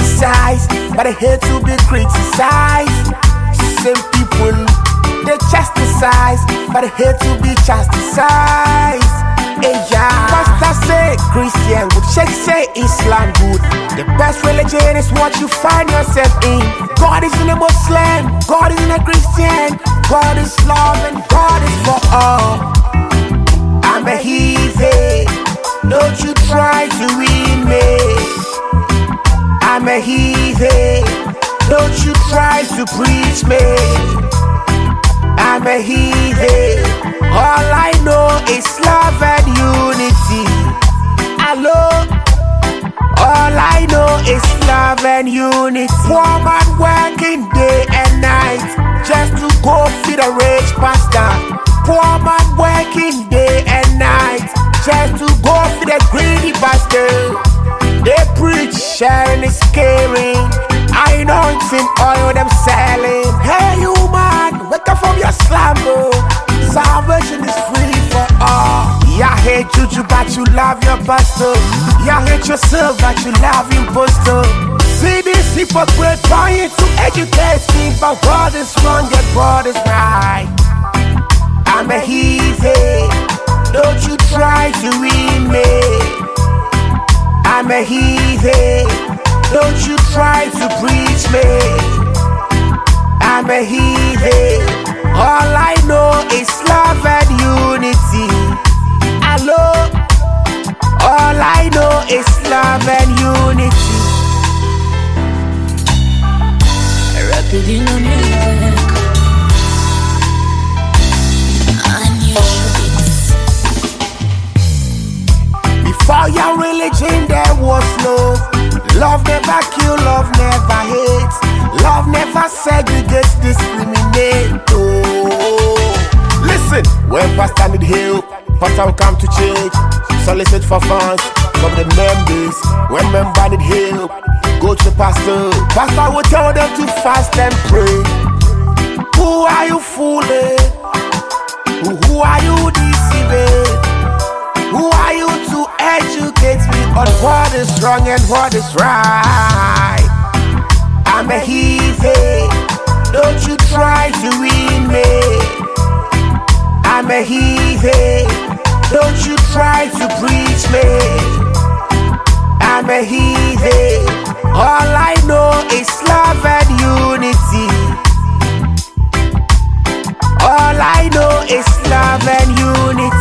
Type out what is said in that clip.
exercise, but they hate to be criticized. Same people, they chastise, but they hate to be chastised. Hey, yeah. Pastor say Christian good, Sheikh say Islam good. The best religion is what you find yourself in. God is in a Muslim, God is in a Christian, God is love and God is for all. I'm a heathen, don't you try to win me. I'm a heathen, don't you try to preach me. I'm a heathen, all I know is love and unity. Hello, all I know is love and unity. Poor man working day and night just to go feed a rich pastor. Poor man working day and night just to go feed a greedy pastor. They preach sharing is caring, anointing oil them selling. Hey you man, wake up from your slumber. Salvation is free for all. Yeah, hate juju but you love your pastor. Yeah, hate yourself but you love impostor. See this hypocrite trying to educate me, but God is wrong yet God is right. I'm a heathen, don't you try to win me. I'm a heathen, don't you try to preach me. I'm a heathen, all I know is love and unity. Hello, all I know is love and unity. Rapid in America, before your religion there was love. Love never kill, love never hates. Love never segregates, discriminate. Oh. Listen, when pastor need help, pastor will come to church. Solicit for funds from the members. When member need help, go to the pastor. Pastor will tell them to fast and pray. Who are you fooling? Who are you deceiving? Who are you to educate me on what is wrong and what is right? I'm a heathen, don't you try to win me. I'm a heathen, don't you try to preach me. I'm a heathen, all I know is love and unity. All I know is love and unity.